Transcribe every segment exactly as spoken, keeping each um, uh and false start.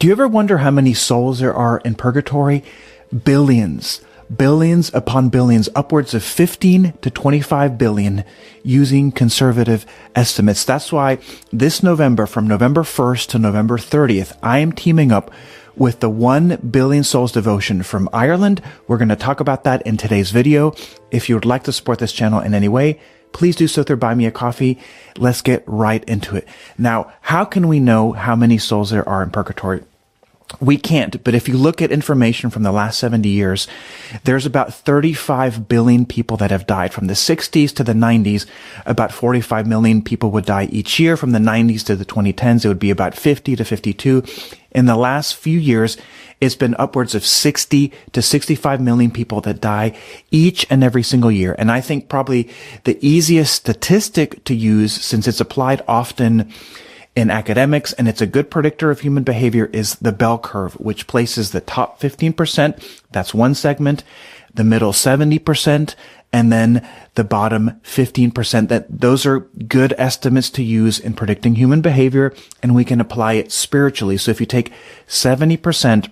Do you ever wonder how many souls there are in purgatory? Billions. Billions upon billions, upwards of fifteen to twenty-five billion using conservative estimates. That's why this November, from November first to November thirtieth, I am teaming up with the one billion Souls Devotion from Ireland. We're going to talk about that in today's video. If you would like to support this channel in any way, please do so through Buy Me a Coffee. Let's get right into it. Now, how can we know how many souls there are in purgatory? We can't, but if you look at information from the last seventy years, there's about thirty-five billion people that have died. From the sixties to the nineties, about forty-five million people would die each year. From the nineties to the twenty tens, it would be about fifty to fifty-two. In the last few years, it's been upwards of sixty to sixty-five million people that die each and every single year. And I think probably the easiest statistic to use, since it's applied often in academics, and it's a good predictor of human behavior, is the bell curve, which places the top fifteen percent, that's one segment, the middle seventy percent, and then the bottom fifteen percent. That those are good estimates to use in predicting human behavior, and we can apply it spiritually. So if you take seventy percent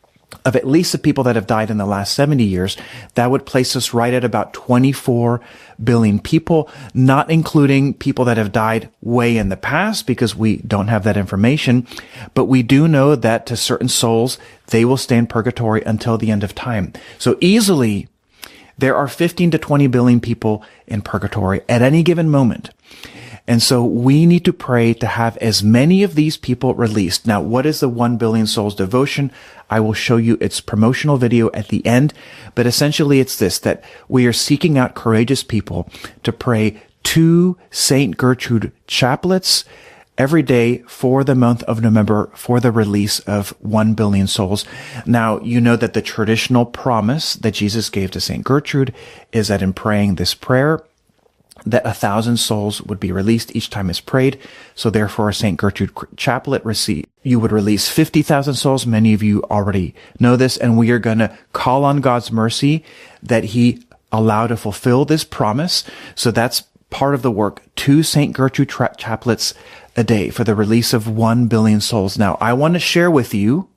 of at least the people that have died in the last seventy years, that would place us right at about twenty-four billion people, not including people that have died way in the past, because we don't have that information. But we do know that to certain souls, they will stay in purgatory until the end of time. So easily, there are fifteen to twenty billion people in purgatory at any given moment. And so we need to pray to have as many of these people released. Now, what is the one billion Souls Devotion? I will show you its promotional video at the end. But essentially it's this, that we are seeking out courageous people to pray two Saint Gertrude chaplets every day for the month of November for the release of one billion souls. Now, you know that the traditional promise that Jesus gave to Saint Gertrude is that in praying this prayer, that a thousand souls would be released each time it's prayed. So therefore, a Saint Gertrude chaplet receipt, you would release fifty thousand souls. Many of you already know this, and we are going to call on God's mercy that he allow to fulfill this promise. So that's part of the work. Two Saint Gertrude tra- chaplets a day for the release of one billion souls. Now, I want to share with you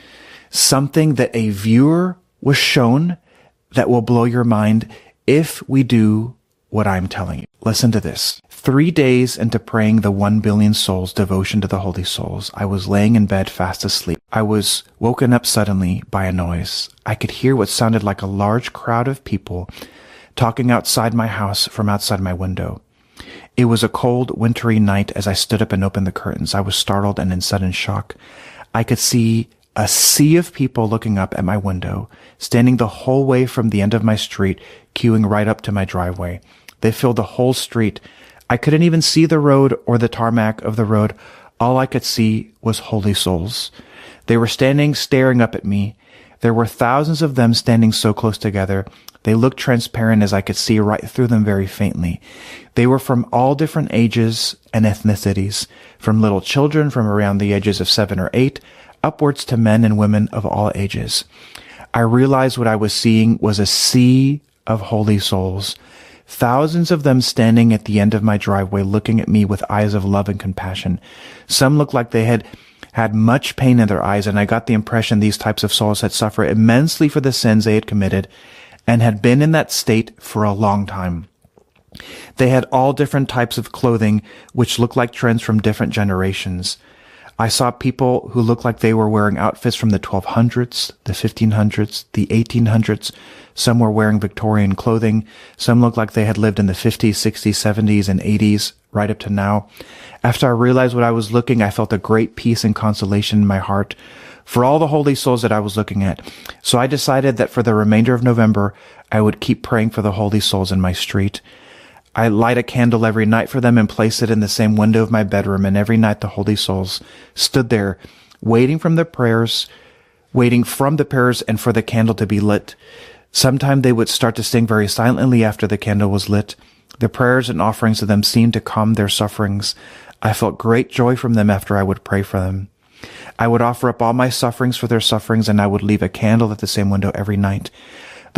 something that a viewer was shown that will blow your mind if we do what I'm telling you. Listen to this. Three days into praying the one billion souls devotion to the holy souls, I was laying in bed fast asleep. I was woken up suddenly by a noise. I could hear what sounded like a large crowd of people talking outside my house from outside my window. It was a cold, wintry night. As I stood up and opened the curtains, I was startled and in sudden shock. I could see a sea of people looking up at my window, standing the whole way from the end of my street, queuing right up to my driveway. They filled the whole street. I couldn't even see the road or the tarmac of the road. All I could see was holy souls. They were standing, staring up at me. There were thousands of them standing so close together. They looked transparent, as I could see right through them very faintly. They were from all different ages and ethnicities, from little children from around the ages of seven or eight, upwards to men and women of all ages. I realized what I was seeing was a sea of holy souls. Thousands of them standing at the end of my driveway, looking at me with eyes of love and compassion. Some looked like they had had much pain in their eyes, and I got the impression these types of souls had suffered immensely for the sins they had committed and had been in that state for a long time. They had all different types of clothing, which looked like trends from different generations. I saw people who looked like they were wearing outfits from the twelve hundreds, the fifteen hundreds, the eighteen hundreds. Some were wearing Victorian clothing. Some looked like they had lived in the fifties, sixties, seventies, and eighties, right up to now. After I realized what I was looking, I felt a great peace and consolation in my heart for all the holy souls that I was looking at. So I decided that for the remainder of November, I would keep praying for the holy souls in my street. I light a candle every night for them and place it in the same window of my bedroom, and every night the holy souls stood there, waiting from the prayers, waiting from the prayers and for the candle to be lit. Sometime they would start to sing very silently after the candle was lit. The prayers and offerings to them seemed to calm their sufferings. I felt great joy from them after I would pray for them. I would offer up all my sufferings for their sufferings, and I would leave a candle at the same window every night. The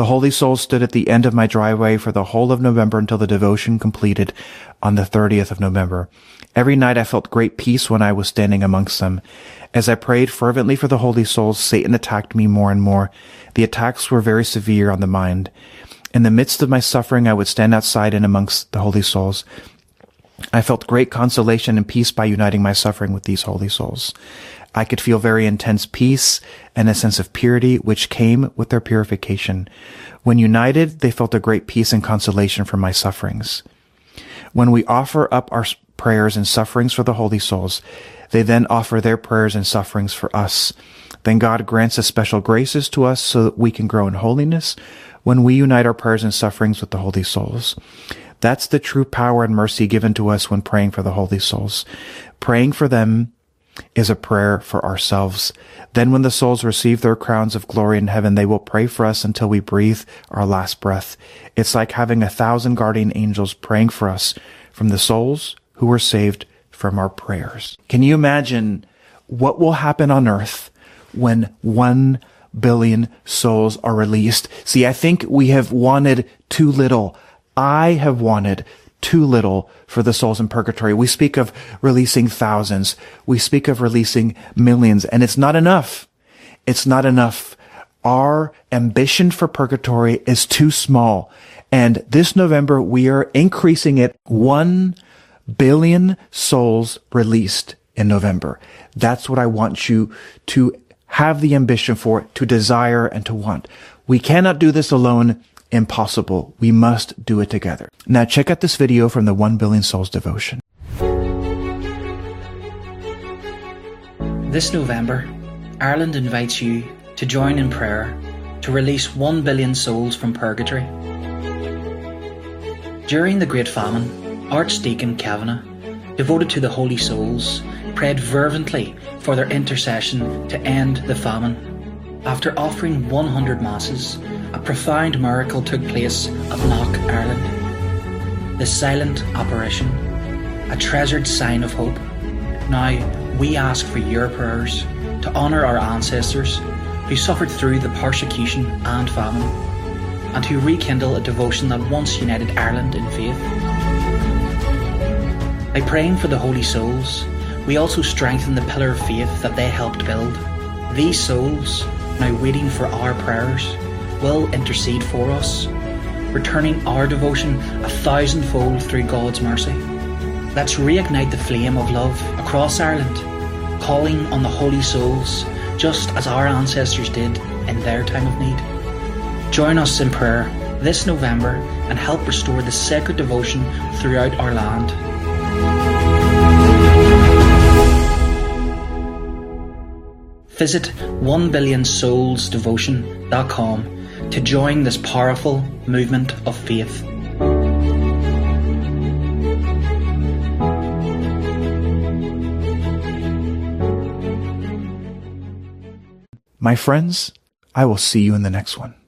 The Holy Souls stood at the end of my driveway for the whole of November until the devotion completed on the thirtieth of November. Every night I felt great peace when I was standing amongst them. As I prayed fervently for the Holy Souls, Satan attacked me more and more. The attacks were very severe on the mind. In the midst of my suffering, I would stand outside and amongst the Holy Souls. I felt great consolation and peace by uniting my suffering with these Holy Souls. I could feel very intense peace and a sense of purity which came with their purification. When united, they felt a great peace and consolation for my sufferings. When we offer up our prayers and sufferings for the Holy Souls, they then offer their prayers and sufferings for us. Then God grants us special graces to us so that we can grow in holiness when we unite our prayers and sufferings with the Holy Souls. That's the true power and mercy given to us when praying for the Holy Souls. Praying for them is a prayer for ourselves. Then when the souls receive their crowns of glory in heaven, they will pray for us until we breathe our last breath. It's like having a thousand guardian angels praying for us from the souls who were saved from our prayers. Can you imagine what will happen on earth when one billion souls are released? See, I think we have wanted too little. I have wanted too little for the souls in purgatory. We speak of releasing thousands. We speak of releasing millions, and it's not enough. It's not enough. Our ambition for purgatory is too small. And this November, we are increasing it. One billion souls released in November. That's what I want you to have the ambition for, to desire, and to want. We cannot do this alone. Impossible. We must do it together. Now check out this video from the one billion Souls devotion. This November, Ireland invites you to join in prayer to release one billion souls from purgatory. During the Great Famine, Archdeacon Kavanagh, devoted to the Holy Souls, prayed fervently for their intercession to end the famine. After offering one hundred masses, a profound miracle took place at Lough, Ireland. The silent apparition, a treasured sign of hope. Now, we ask for your prayers to honour our ancestors who suffered through the persecution and famine, and who rekindle a devotion that once united Ireland in faith. By praying for the Holy Souls, we also strengthen the pillar of faith that they helped build. These souls, now waiting for our prayers, will intercede for us, returning our devotion a thousandfold through God's mercy. Let's reignite the flame of love across Ireland, calling on the Holy Souls just as our ancestors did in their time of need. Join us in prayer this November and help restore the sacred devotion throughout our land. Visit one billion souls devotion dot com to join this powerful movement of faith. My friends, I will see you in the next one.